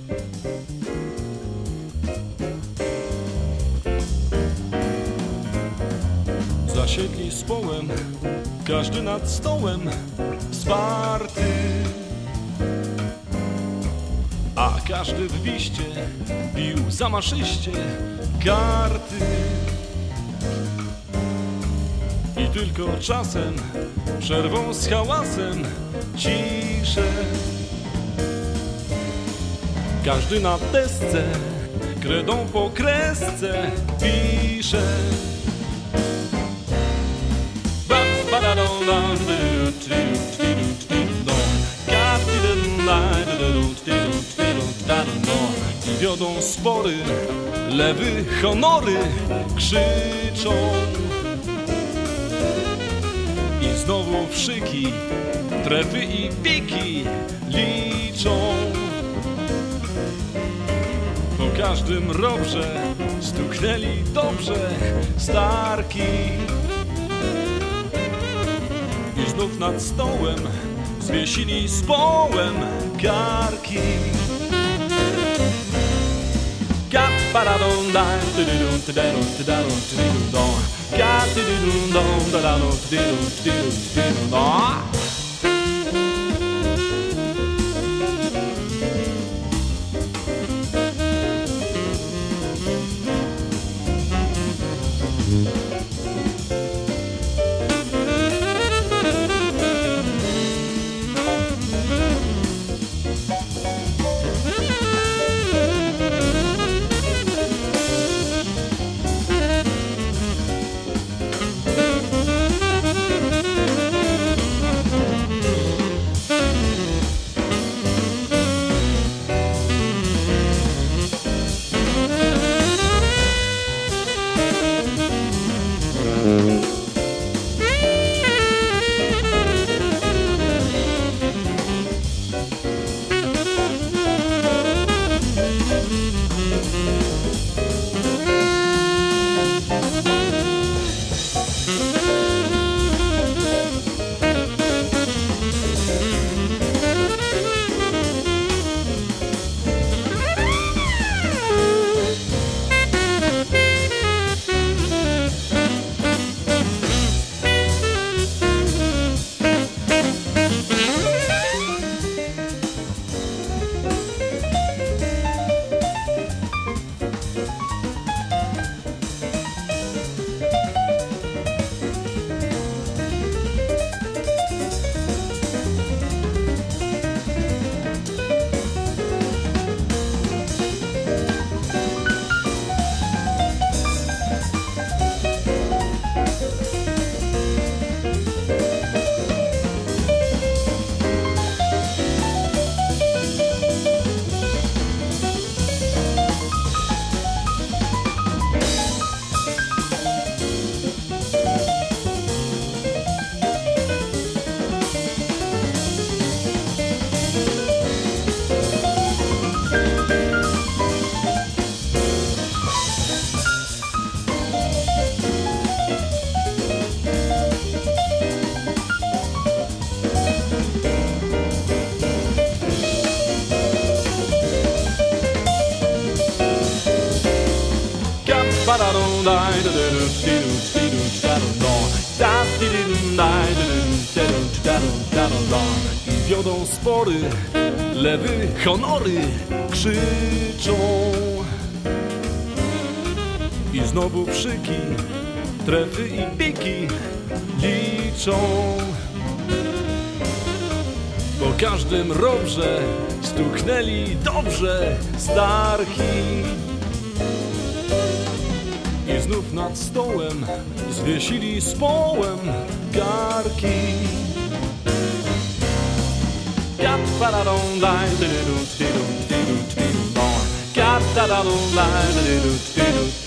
Zasiedli z połem, każdy nad stołem zwarty, a każdy w wiście pił zamaszyście karty. I tylko czasem, przerwą z hałasem, ciszę. Każdy na desce, kredą po kresce pisze. I wiodą spory, lewy honory krzyczą. I znowu wszyki, trefy i piki liczą. Po każdym robrze stuknęli dobrze starki. I znów nad stołem zwiesili z połem karki. Gat paradon daj, tididum tididum tididum tididum don. Gat tididum don dadadum tididum tididum tididum don. I wiodą spory, lewy honory krzyczą. I znowu krzyki, trefy i piki liczą. Po każdym robrze stuknęli dobrze starki. I znów nad stołem zwiesili z połem garki. Gat paradon daj, tididum tididum tididum tididum don. Gat paradon daj, tididum tididum.